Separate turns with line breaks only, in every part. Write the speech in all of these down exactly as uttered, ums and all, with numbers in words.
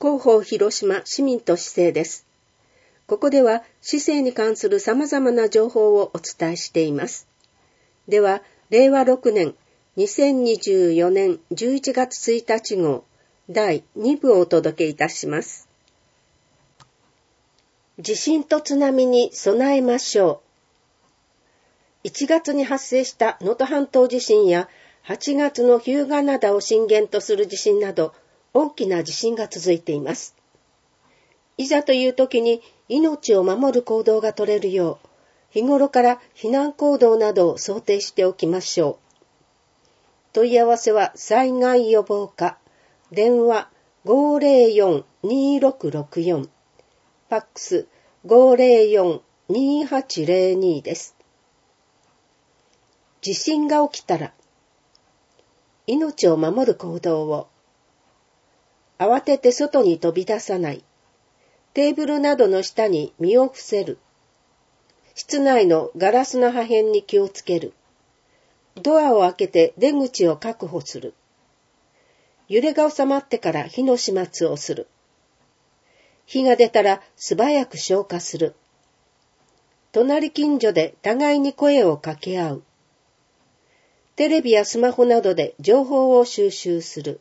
広報広島市民と市政です。ここでは市政に関する様々な情報をお伝えしています。では、れいわろくねんにせんにじゅうよねんじゅういちがつついたち号だいにぶをお届けいたします。地震と津波に備えましょう。いちがつに発生した能登半島地震やはちがつの日向灘を震源とする地震など大きな地震が続いています。いざという時に命を守る行動が取れるよう日頃から避難行動などを想定しておきましょう。問い合わせは災害予防課、電話 ごーぜろよん にーろくろくよん、ファックス ごーぜろよん にーはちぜろに です。地震が起きたら命を守る行動を。慌てて外に飛び出さない。テーブルなどの下に身を伏せる。室内のガラスの破片に気をつける。ドアを開けて出口を確保する。揺れが収まってから火の始末をする。火が出たら素早く消火する。隣近所で互いに声を掛け合う。テレビやスマホなどで情報を収集する。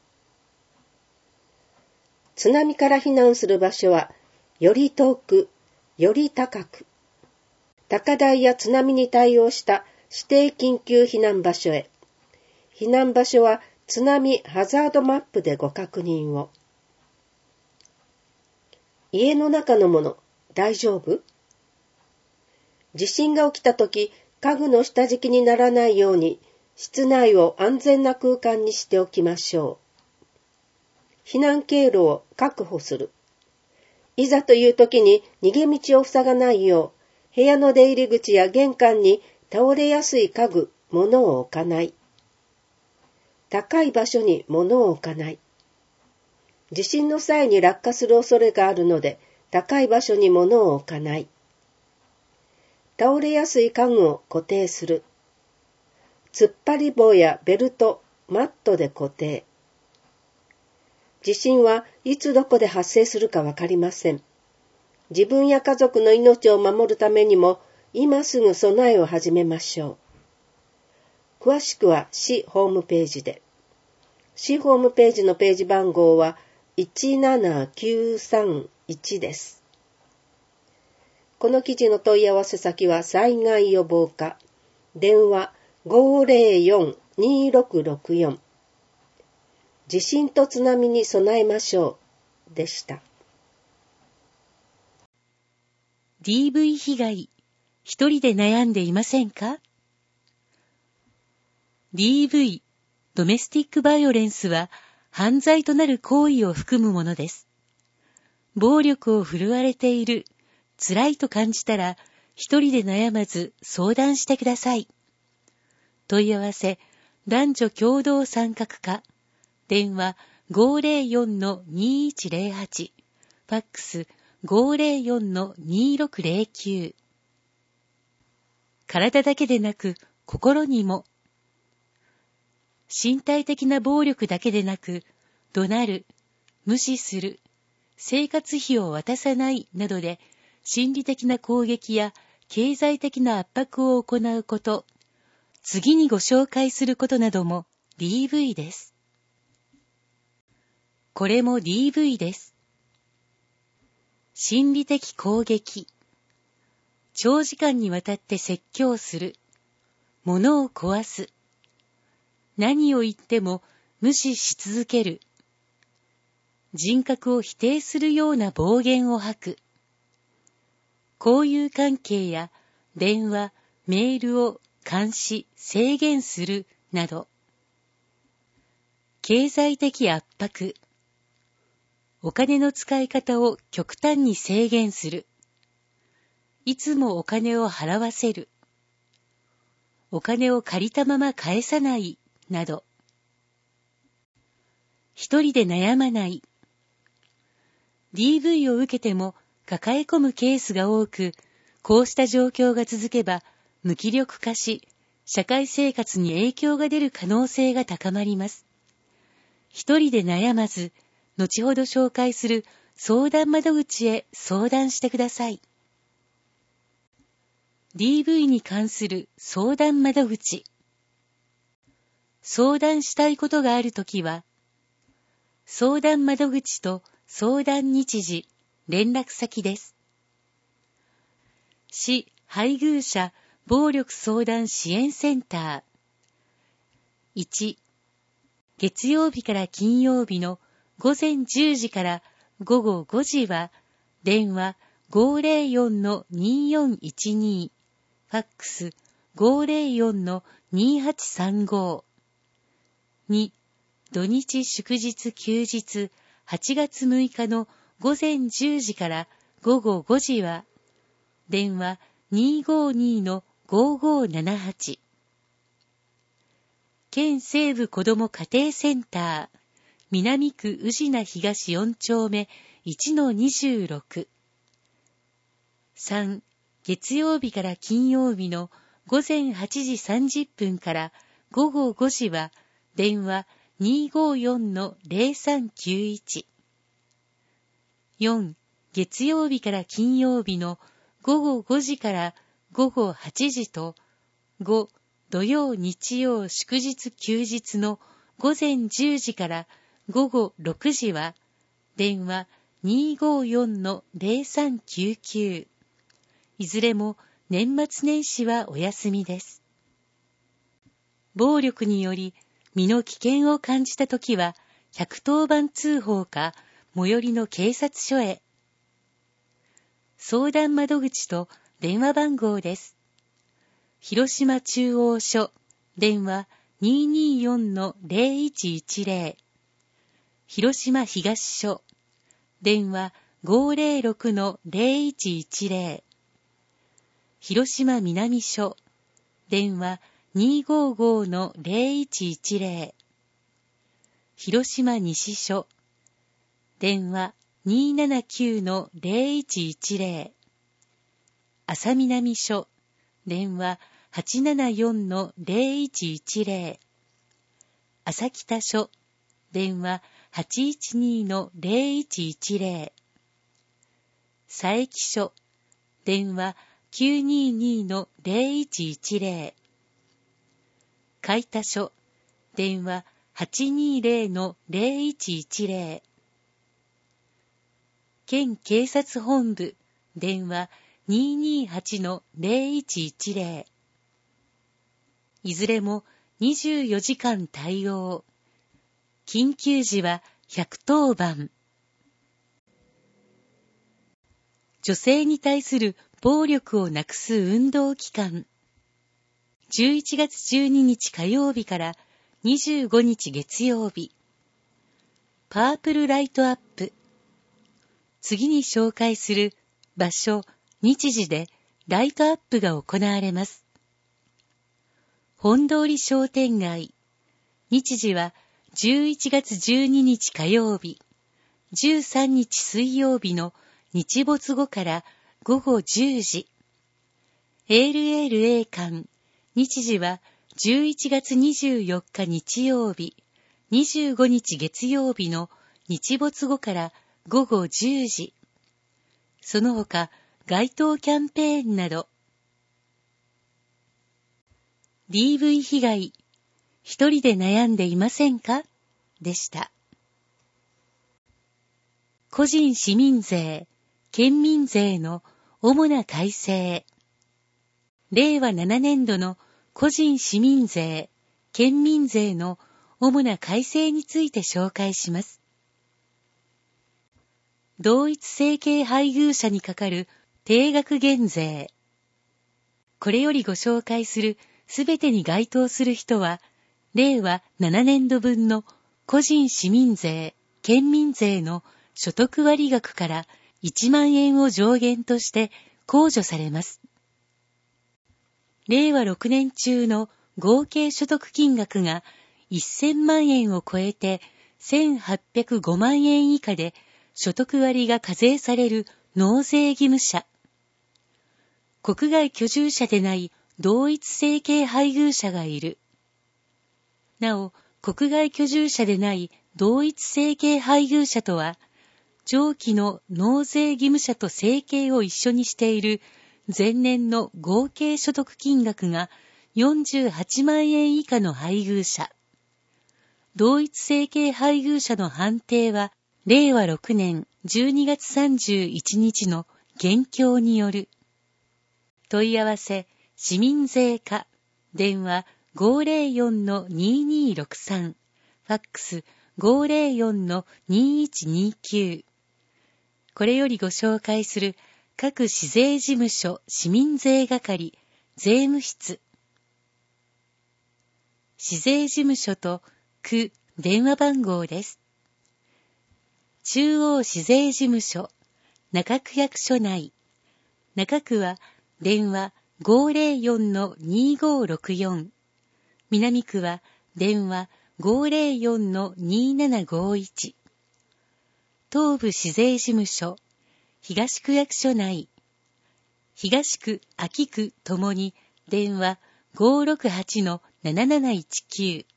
津波から避難する場所は、より遠く、より高く、高台や津波に対応した指定緊急避難場所へ。避難場所は津波ハザードマップでご確認を。家の中のもの、大丈夫？地震が起きたとき、家具の下敷きにならないように、室内を安全な空間にしておきましょう。避難経路を確保する。いざという時に逃げ道を塞がないよう、部屋の出入り口や玄関に倒れやすい家具、物を置かない。高い場所に物を置かない。地震の際に落下する恐れがあるので、高い場所に物を置かない。倒れやすい家具を固定する。突っ張り棒やベルト、マットで固定。地震はいつどこで発生するかわかりません。自分や家族の命を守るためにも、今すぐ備えを始めましょう。詳しくは市ホームページで。市ホームページのページ番号はいちななきゅうさんいちです。この記事の問い合わせ先は災害予防課、電話 ごーぜろよん にーろくろくよん、地震と津波に備えましょうでした。
ディーブイ 被害、一人で悩んでいませんか？ ディーブイ、ドメスティックバイオレンスは犯罪となる行為を含むものです。暴力を振るわれている、辛いと感じたら一人で悩まず相談してください。問い合わせ、男女共同参画課、電話 ごーぜろよん にーいちぜろはち、ファックス ごーぜろよん にーろくぜろきゅう。体だけでなく心にも。身体的な暴力だけでなく、怒鳴る、無視する、生活費を渡さないなどで心理的な攻撃や経済的な圧迫を行うこと、次にご紹介することなども ディーブイ です。これも ディーブイ です。心理的攻撃、長時間にわたって説教する、物を壊す、何を言っても無視し続ける、人格を否定するような暴言を吐く、交友関係や電話、メールを監視、制限するなど、経済的圧迫、お金の使い方を極端に制限する、いつもお金を払わせる、お金を借りたまま返さないなど、一人で悩まない、ディーブイ を受けても抱え込むケースが多く、こうした状況が続けば無気力化し、社会生活に影響が出る可能性が高まります。一人で悩まず、 後ほど紹介する相談窓口へ相談してください。ディーブイ に関する相談窓口。相談したいことがあるときは、相談窓口と相談日時、連絡先です。市配偶者暴力相談支援センター。いち、月曜日から金曜日のごぜんじゅうじからごごごじは、電話 ごーぜろよんのにーよんいちに、ファックス ごーぜろよんのにーはちさんご。に、土日祝日休日はちがつむいかのごぜんじゅうじからごごごじは、電話 にーごーにーのごーごーななはち。県西部子ども家庭センター、南区宇品東よん丁目 いちのにじゅうろく。さん、月曜日から金曜日のごぜんはちじさんじゅっぷんからごごごじは、電話 にーごーよんのぜろさんきゅういち。よん、月曜日から金曜日のごごごじからごごはちじと、ご、土曜日曜祝日休日のごぜんじゅうじからごごろくじは、電話 にーごーよんのぜろさんきゅうきゅう。いずれも年末年始はお休みです。暴力により身の危険を感じたときは、ひゃくとおばん通報か最寄りの警察署へ。相談窓口と電話番号です。広島中央署、電話 にーにーよんのぜろいちいちぜろ。広島東署、電話 ごーぜろろくのぜろいちいちぜろ。広島南署、電話 にーごーごーのぜろいちいちぜろ。広島西署、電話 にーななきゅうのぜろいちいちぜろ。安佐南署、電話 はちななよんのぜろいちいちぜろ。安佐北署、電話 はちいちにのぜろいちいちぜろ。佐伯署、電話 きゅうににのぜろいちいちぜろ。海田署、電話 はちにぜろのぜろいちいちぜろ。県警察本部、電話 にーにーはちのぜろいちいちぜろ。いずれもにじゅうよじかん対応。緊急時はひゃくとおばん。女性に対する暴力をなくす運動期間。じゅういちがつじゅうににち火曜日からにじゅうごにち月曜日。パープルライトアップ。次に紹介する場所、日時でライトアップが行われます。本通り商店街。日時はじゅういちがつじゅうににち火曜日、じゅうさんにち水曜日の日没後からごごじゅうじ。エールエールエー 館。日時はじゅういちがつにじゅうよっか日曜日、にじゅうごにち月曜日の日没後からごごじゅうじ。その他、街頭キャンペーンなど。ディーブイ 被害、一人で悩んでいませんかでした。個人市民税、県民税の主な改正。れいわななねんどの個人市民税、県民税の主な改正について紹介します。同一生計配偶者にかかる定額減税。これよりご紹介するすべてに該当する人は、れいわななねんどぶんの個人市民税、県民税の所得割額からいちまんえんを上限として控除されます。れいわろくねん中の合計所得金額がせんまんえんを超えてせんはっぴゃくごまんえん以下で所得割が課税される納税義務者。国外居住者でない同一生計配偶者がいる。なお、国外居住者でない同一生計配偶者とは、上記の納税義務者と生計を一緒にしている前年の合計所得金額がよんじゅうはちまんえん以下の配偶者。同一生計配偶者の判定は、れいわろくねんじゅうにがつさんじゅういちにちの現況による。問い合わせ、市民税課、電話 ごーぜろよんのにーにーろくさん、ファックス ごーぜろよんのにーいちにーきゅう。これよりご紹介する各市税事務所市民税係税務室。市税事務所と区電話番号です。中央市税事務所、中区役所内。中区は電話 ごーぜろよんのにーごーろくよん。南区は電話 ごーぜろよんのにーななごーいち。東部市税事務所、東区役所内。東区、秋区ともに電話 ごーろくはちのなななないちきゅう。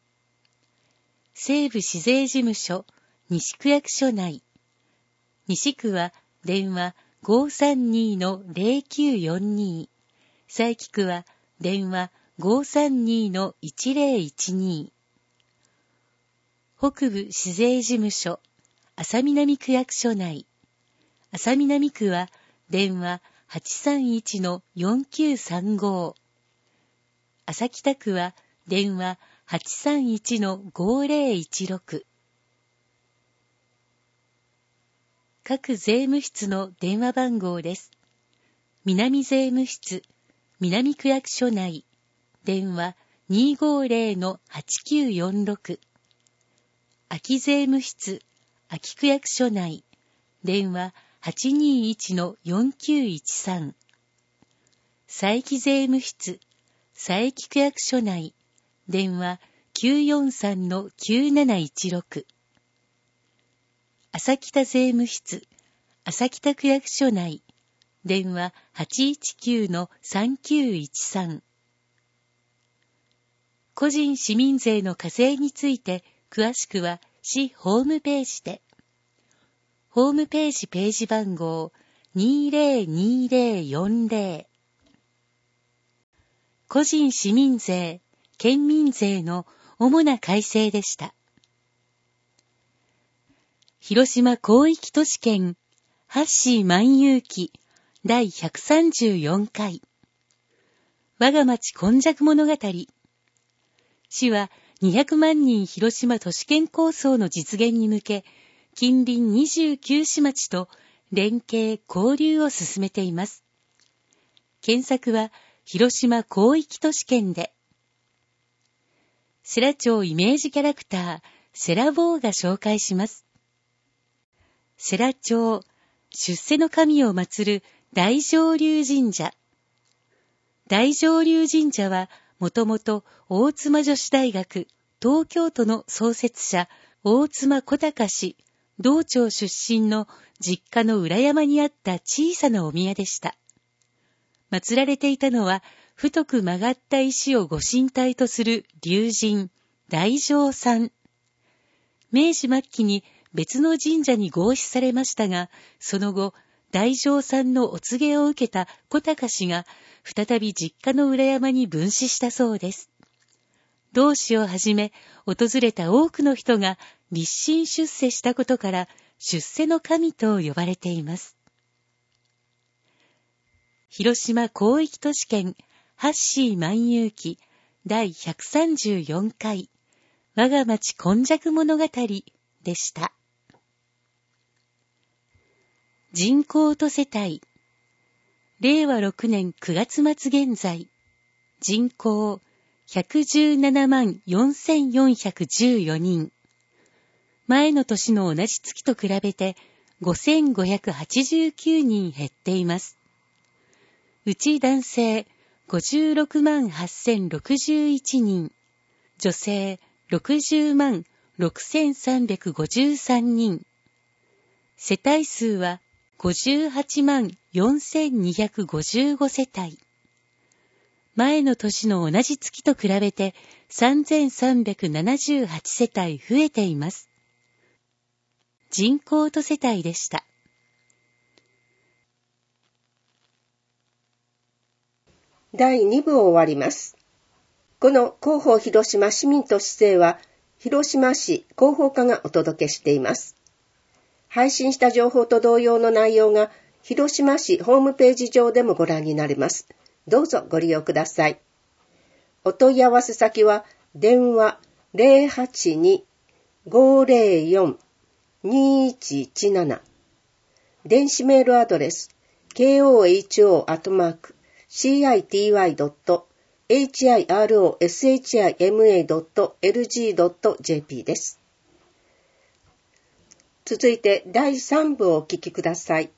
西部市税事務所、西区役所内。西区は電話 ごーさんにのぜろきゅうよんに。佐伯区は電話 ごーさんにのいちぜろいちに。北部市税事務所、安佐南区役所内。安佐南区は電話 はちさんいちのよんきゅうさんご。安佐北区は電話 はちさんいちのごーぜろいちろく。各税務室の電話番号です。南税務室、南区役所内、電話 にーごーぜろのはちきゅうよんろく。秋税務室、秋区役所内、電話 はちにーいちのよんきゅういちさん。佐伯税務室、佐伯区役所内、電話 きゅうよんさんのきゅうなないちろく。朝北税務室、朝北区役所内、電話 はちいちきゅうのさんきゅういちさん。個人市民税の課税について詳しくは市ホームページで。ホームページページ番号 にーぜろにーぜろよんぜろ。個人市民税、県民税の主な改正でした。広島広域都市圏ハッシー万有記だいひゃくさんじゅうよんかい。我が町今昔物語。市はにひゃくまんにん広島都市圏構想の実現に向け、近隣にじゅうきゅう市町と連携交流を進めています。検索は広島広域都市圏で。世羅町イメージキャラクター、世羅坊が紹介します。世羅町、出世の神を祀る大乗龍神社。大乗龍神社は、もともと大妻女子大学、東京都の創設者、大妻小高氏、道庁出身の実家の裏山にあった小さなお宮でした。祀られていたのは、太く曲がった石をご神体とする龍神、大乗さん。明治末期に別の神社に合祀されましたが、その後、大乗さんのお告げを受けた小高氏が、再び実家の裏山に分祀したそうです。同氏をはじめ、訪れた多くの人が立身出世したことから、出世の神と呼ばれています。広島広域都市圏ハッシー万有記だいひゃくさんじゅうよんかい我が町今昔物語でした。人口と世帯れいわろくねんくがつ末現在人口ひゃくじゅうななまんよんせんよんひゃくじゅうよにん。前の年の同じ月と比べてごせんごひゃくはちじゅうきゅうにん減っています。うち男性ごじゅうろくまんはっせんろくじゅういちにん、女性ろくじゅうまんろくせんさんびゃくごじゅうさんにん、世帯数はごじゅうはちまんよんせんにひゃくごじゅうごせたい。 前の年の同じ月と比べてさんぜんさんびゃくななじゅうはちせたい増えています。人口と世帯でした。
だいに部を終わります。この広報広島市民と市政は、広島市広報課がお届けしています。配信した情報と同様の内容が、広島市ホームページ上でもご覧になれます。どうぞご利用ください。お問い合わせ先は、電話 ゼロはちに ごゼロよん にいちいちなな、電子メールアドレス ケーオーエイチオー アットマーク シーアイティーワイ ドット エイチアイアールオーエスエイチアイエムエー ドット エルジー ドット ジェーピー です。続いてだいさん部をお聞きください。